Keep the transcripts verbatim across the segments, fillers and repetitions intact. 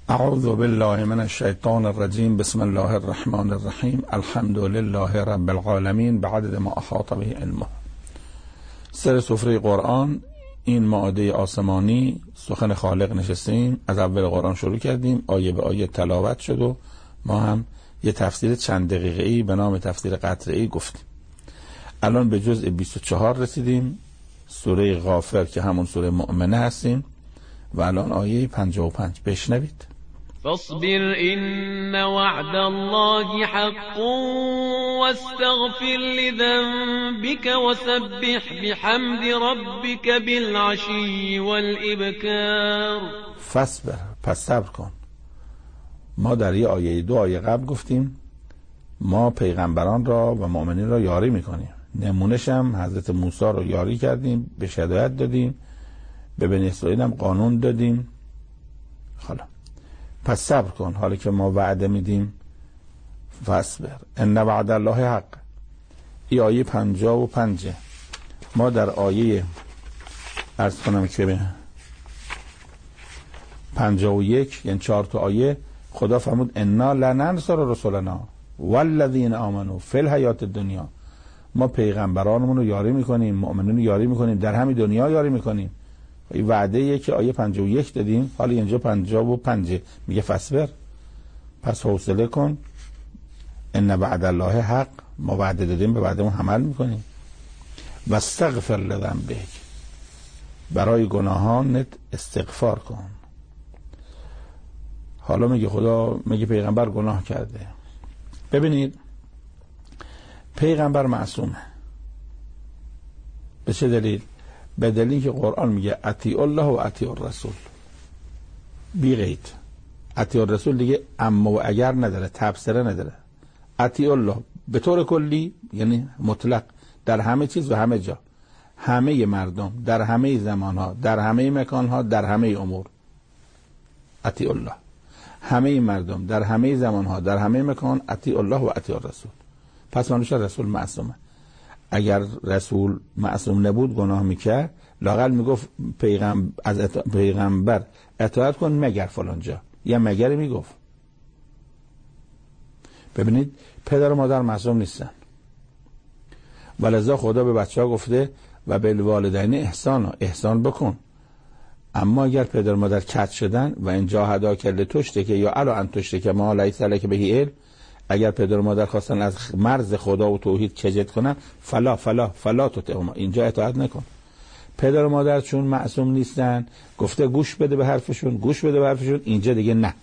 اعوذ بالله من الشیطان الرجیم. بسم الله الرحمن الرحیم. الحمد لله رب العالمین بعدد ما احاط به علمه. سر سفره قرآن، این مائده آسمانی، سخن خالق نشستیم، از اول قرآن شروع کردیم، آیه به آیه تلاوت شد و ما هم یه تفسیر چند دقیقه‌ای به نام تفسیر قطره‌ای گفتیم. الان به جزء بیست و چهار رسیدیم، سوره غافر که همون سوره مؤمنه هستیم و الان آیه پنجاه و پنج بشنوید. فاصبر إن وعد الله حق واستغفر لذنبك وسبح بحمد ربك بالعشي والإبكار. فاصبر، پس صبر کن. ما در یه آیه دو آیه قبل گفتیم ما پیغمبران را و مؤمنین را یاری میکنیم. نمونش هم حضرت موسی را یاری کردیم، به هدایت دادیم، به بنی اسرائیل هم قانون دادیم. حالا پس صبر کن، حالا که ما وعده میدیم. فاصبر ان وعد الله حق. ای آیه پنجاه و پنجه. ما در آیه عرض کنم که به پنجاه و یک، یعنی چهار تا آیه، خدا فرمود انا لننصر رسولنا والذین آمنوا فی الحیات الدنیا. ما پیغمبرانمون رو یاری میکنیم، مؤمنین رو یاری میکنیم، در همین دنیا یاری میکنیم. این وعده یه که آیه پنجاه و یک دادیم، حالا اینجا پنجاه و پنج میگه فاصبر، پس حوصله کن. ان وعد الله حق، ما وعده دادیم، به وعدمون عمل میکنیم. و استغفر لذنبک، برای گناهانت استغفار کن. حالا میگه خدا، میگه پیغمبر گناه کرده. ببینید پیغمبر معصومه. به چه دلیل؟ به دلیل که قرآن میگه اطیع الله و اطیع الرسول، بی قید. اطیع الرسول دیگه اما و اگر نداره، تبصره نداره. اطیع الله به طور کلی، یعنی مطلق، در همه چیز و همه جا، همه مردم، در همه زمانها، در همه مکانها، در همه امور. اطیع الله، همه مردم، در همه زمانها، در همه مکان. اطیع الله و اطیع الرسول. پس معنیش رسول معصومه. اگر رسول معصوم نبود گناه میکرد، لااقل میگفت پیغمبر از پیغمبر اطاعت کن مگر فلان جا، یا مگر میگفت. ببینید پدر و مادر معصوم نیستن، ولذا خدا به بچه ها گفته و بالوالدین احسان، احسان بکن. اما اگر پدر و مادر کج شدن و این جاهدا کل تشته که یا الا ان تشته که ما لیس لک به علم، اگر پدر و مادر خواستن از مرز خدا و توحید کجت کنن، فلا فلا فلا تطعهما، اینجا اطاعت نکن. پدر و مادر چون معصوم نیستن، گفته گوش بده به حرفشون، گوش بده به حرفشون، اینجا دیگه نه.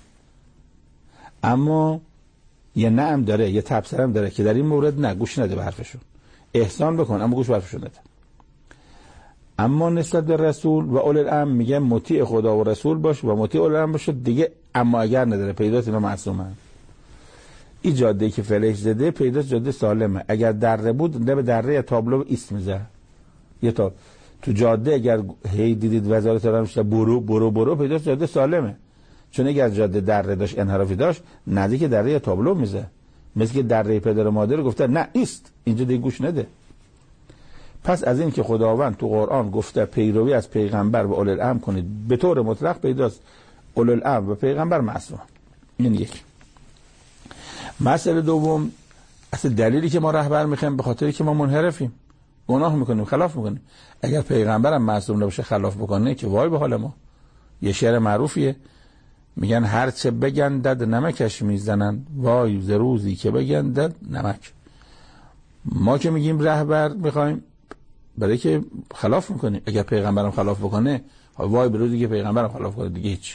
اما یه نه هم داره، یه تبصره هم داره که در این مورد نه، گوش نده به حرفشون، احسان بکن اما گوش به حرفشون نده. اما نسبت به رسول و اول الامر میگه مطیع خدا و رسول باش و مطیع اول الامر باش دیگه. اما اگر نداره، پیداست اینا معصومن. این جاده که فلش زده پیداست جاده سالمه. اگر دره بود نه به دره تابلو ایست میزه. یه تا تو جاده اگر هی دیدید وزارت رمشته برو برو برو، پیداست جاده سالمه. چون اگر جاده دره داشت، انحرافی داشت، نزدیک دره تابلو میزه. مثل که دره پدر و مادر گفته نه ایست، اینجا دیگه گوش نده. پس از این که خداوند تو قرآن گفته پیروی از پیغمبر و اولو الامر کنید، به طور مطلق پیداست اولو الامر و پیغمبر معصوم. این یک. مسئله دوم، اصل دلیلی که ما رهبر میخوایم به خاطری که ما منحرفیم، گناه میکنیم، خلاف میکنیم. اگر پیغمبرم معصوم نباشه خلاف بکنه که وای به حال ما. یه شعر معروفیه میگن هرچه بگندد نمکش میزنن، وای ز روزی که بگندد نمک. ما که میگیم رهبر میخوایم برای که خلاف میکنیم. اگر پیغمبرم خلاف بکنه، وای به روزی که پیغمبرم خلاف کنه، دیگه هیچ.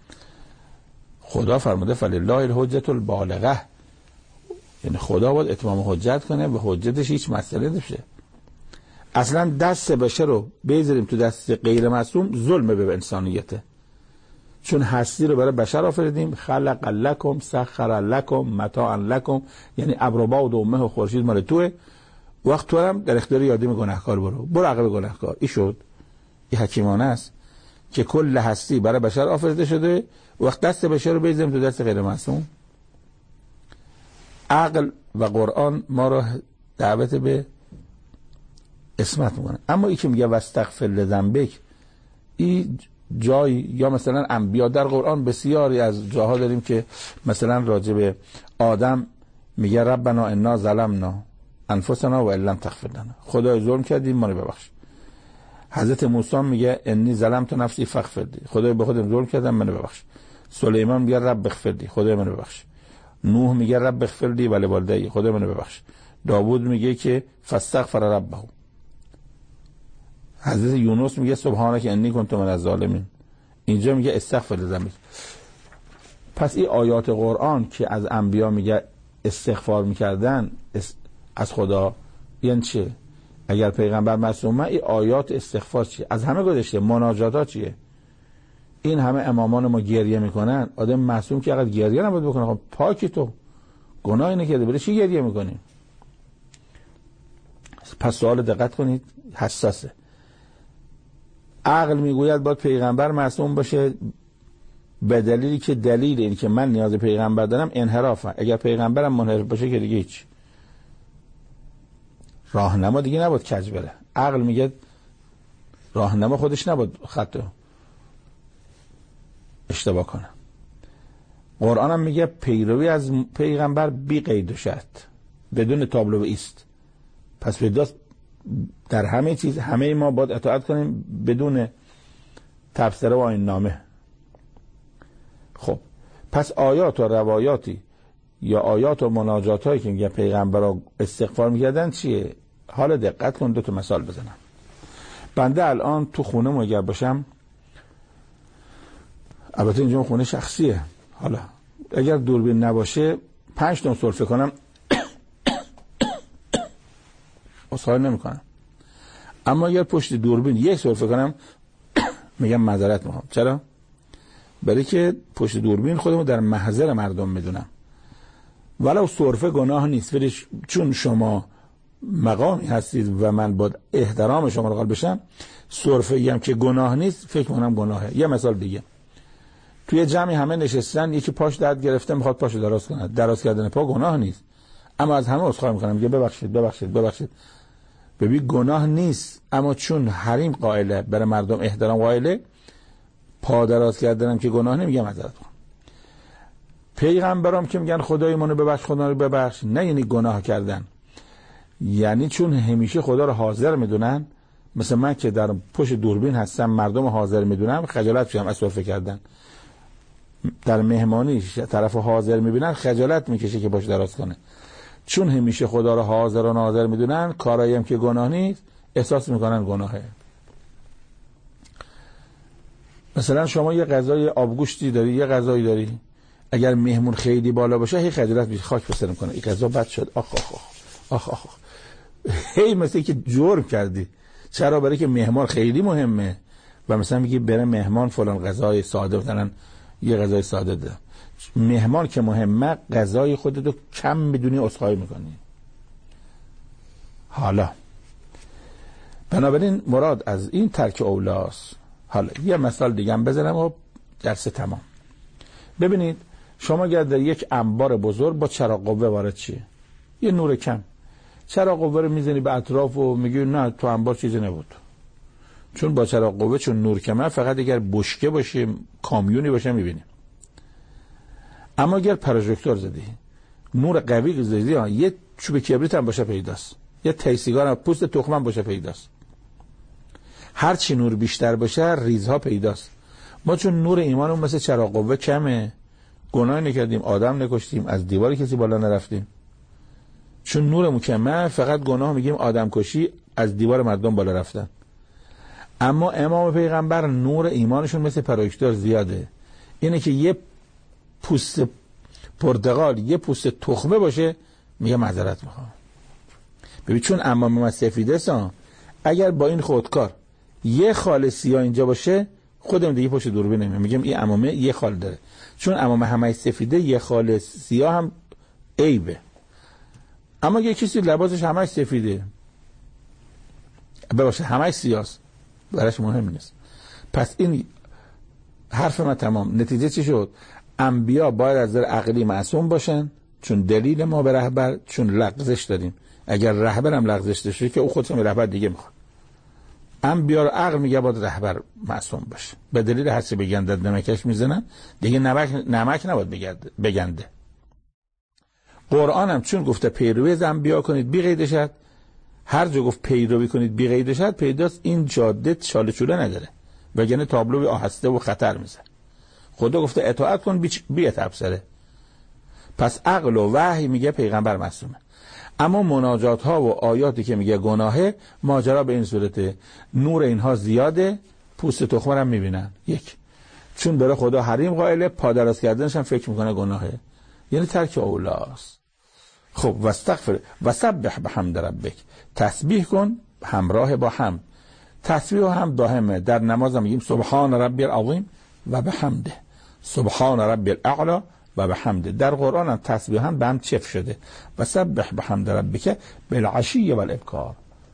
خدا فرموده فلله الحجة البالغه، یعنی خدا باید اتمام حجت کنه و حجتش هیچ مسئله نشه. اصلا دست بشر رو بذاریم تو دست غیر معصوم ظلم به انسانیته. چون هستی رو برای بشر آفریدیم، خلق لکم سخر لکم متاعا لکم، یعنی ابر و باد و مه و خورشید مال توه. وقت تو هم در اختیار یادیم گناهکار برو برو عقب گناهکار. این شد، این حکیمانه است که کل هستی برای بشر آفریده شده، وقت دست بشر رو بذاریم تو دست غیر معصوم. عقل و قرآن ما را دعوت به اسمت میکنه. اما ای که میگه واستغفر لذنبک، این جای یا مثلا انبیا در قرآن بسیاری از جاها داریم که مثلا راجع به آدم میگه ربنا انا ظلمنا انفسنا و ان لم تغفر لنا، خدای ظلم کردیم ما رو ببخش. حضرت موسی میگه انی ظلمت نفسی فاغفر لی، خدای به خودم ظلم کردم منو ببخش. سلیمان میگه رب اغفر لی، خدای منو ببخش. نوح میگه رب اغفر لی و لوالدی، خدای منو ببخش. داوود میگه که فاستغفر ربه. حضرت یونس میگه سبحانک انی کنت من الظالمین. اینجا میگه استغفر لذنبی. پس این آیات قرآن که از انبیا میگه استغفار میکردن از خدا، یعنی چه؟ اگر پیغمبر معصومه این آیات استغفار چیه؟ از همه گذشته مناجات چیه؟ این همه امامان ما گریه میکنن، آدم معصوم که اقدر گریه نباید بکنه. خب پاکی تو گناهی نکرده، برای چی گریه میکنی؟ پس سوال دقت کنید، حساسه. عقل میگوید باید پیغمبر معصوم باشه به دلیلی که دلیل این که من نیاز پیغمبر دارم انحرافه. اگر پیغمبرم منحرف باشه که دیگه هیچ راهنما دیگه نباید کج بره. عقل میگه راهنما خودش نباید خطا اشتباه کنه. قرآن هم میگه پیروی از پیغمبر بی قید و شرط، بدون تابلو و ایست. پس بداست در همه چیز همه ما باید اطاعت کنیم بدون تبصره و آیین نامه. خب پس آیات و روایاتی یا آیات و مناجات هایی که میگه پیغمبر را استغفار میکردن چیه؟ حالا دقت کن، دو تا مثال بزنم. بنده الان تو خونه اگر باشم، البته اینجا خونه شخصیه، حالا اگر دوربین نباشه پنج تا سرفه کنم اصحای نمی کنم. اما اگر پشت دوربین یک سرفه کنم میگم معذرت میخوام. چرا؟ برای که پشت دوربین خودمو در محضر مردم میدونم. ولو سرفه گناه نیست، ولی چون شما مقامی هستید و من با احترام شما قائل بشم، سرفه هم که گناه نیست فکر کنم گناهه. یه مثال دیگه، توی جمعی همه نشستن، یکی پاش درد گرفته میخواد پاشو دراز کنه، دراز کردن پا گناه نیست، اما از همه عذرخواهی میکنم، میگه ببخشید ببخشید ببخشید. ببین گناه نیست، اما چون حریم قائله، برای مردم احترام قائله، پا دراز کردنم که گناه نمیگم معذرت میخوام. پیغمبرام که میگن خدای منو ببخش خدا رو ببخش، نه یعنی گناه کردن، یعنی چون همیشه خدا رو حاضر میدونن. مثل من که در پشت دوربین هستم مردم حاضر میدونم، خجالت میشم از سرفه کردن. در مهمانی طرف حاضر میبینن خجالت میکشه که باش دراز کنه. چون همیشه خدا رو حاضر و ناظر میدونن، کارایی هم که گناه نیست احساس میکنن گناهه. مثلا شما یه غذای آبگوشتی داری، یه غذایی داری، اگر مهمون خیلی بالا باشه هی خجالت میشه، خاک بسر میکنه این غذا بد شد، آخ آخ آخ آخ آخ. هی مثل که جرم کردی. چرا؟ برای که مهمان خیلی مهمه و مثلا میگی بره مهمان فلان غذای ساده، مثلا یه غذای ساده ده. مهمان که مهمه، غذای خودتو کم میدونی عذرخواهی میکنی. حالا بنابراین مراد از این ترک اولاست. حالا یه مثال دیگه هم بزنم و درس تمام. ببینید شما اگر در یک انبار بزرگ با چراغ قوه وارد چیه، یه نور کم، چراغ قوه رو میزنی به اطراف و میگی نه تو انبار چیزی نبود. چون با چراغ قوه چون نور کمه، فقط اگر بشکه باشه کامیونی باشه میبینی. اما اگر پروژکتور زدی، نور قوی زدی، یه چوب کبریت هم باشه پیداست، یه تیسیگار هم، پوست تخم هم باشه پیداست. هر چی نور بیشتر باشه ریزها پیداست. ما چون نور ایمانمون مثل چراغ قوه کمه، گناه نکردیم، آدم نکشتیم، از دیوار کسی بالا نرفتیم. چون نورمون کمه فقط گناه میگیم آدم کشی، از دیوار مردم بالا رفتن. اما امام پیغمبر نور ایمانشون مثل پروژکتور زیاده. اینه که یه پوست پرتقال، یه پوست تخمه باشه میگه معذرت میخوام. ببین چون امام ما سفیده سان، اگر با این خودکار یه خال سیاه اینجا باشه خودم دیگه پشت دوربین نمیام، میگم این امامه یه خال داره. چون امام همه سفیده یه خال سیاه هم عیبه. اما یه کسی لباسش همه سفیده باشه، همه سیاست، براش مهم نیست. پس این حرف من تمام. نتیجه چی شد؟ انبیا باید از نظر عقلی معصوم باشن، چون دلیل ما به رهبر، چون لغزش داریم. اگر رهبرم لغزش داشته که او خودش هم رهبر دیگه میخواد. انبیا رو عقل میگه باید رهبر معصوم باشه. به دلیل هرچی بگنده نمکش میزنن دیگه نمک نمک نباید بگنده بگنده. قرآن هم چون گفته پیروی از انبیا کنید بی قید شرط، هر جا گفت پیروی کنید بی قید شرط پیداست این جاده چاله چوله نداره، وگرنه تابلو آهسته و خطر میزنه. خدا گفته اطاعت کن بی, بی تبصره. پس عقل و وحی میگه پیغمبر معصومه. اما مناجات ها و آیاتی که میگه گناهه، ماجرا به این صورته نور اینها زیاده، پوست تخمه هم میبینن. یک، چون داره خدا حریم قائله، پادراز کردنش هم فکر میکنه گناهه، یعنی ترک اولاست. خب واستغفر وسبح بحمد ربک، تسبیح کن همراه با حمد. تسبیح هم دائمه. در نماز هم میگیم سبحان ربی العظیم و بحمده، سبحان ربی الاعلی و بحمده. در قرآن هم تسبیح هم به هم چف شده، وسبح بحمد ربک بالعشی و الابکار،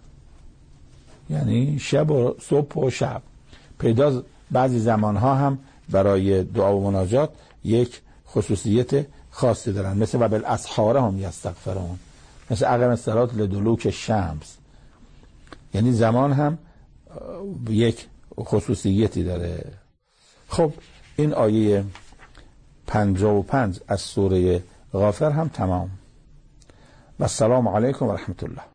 یعنی شب و صبح و شب. پیدا بعضی زمانها هم برای دعا و مناجات یک خصوصیت خاصی دارن، مثل و بالاسحار هم یستغفرون، مثل عقب الصلات لدلوک الشمس، یعنی زمان هم یک خصوصیتی داره. خب این آیه پنجاه و پنج از سوره غافر هم تمام. و السلام علیکم و رحمت الله.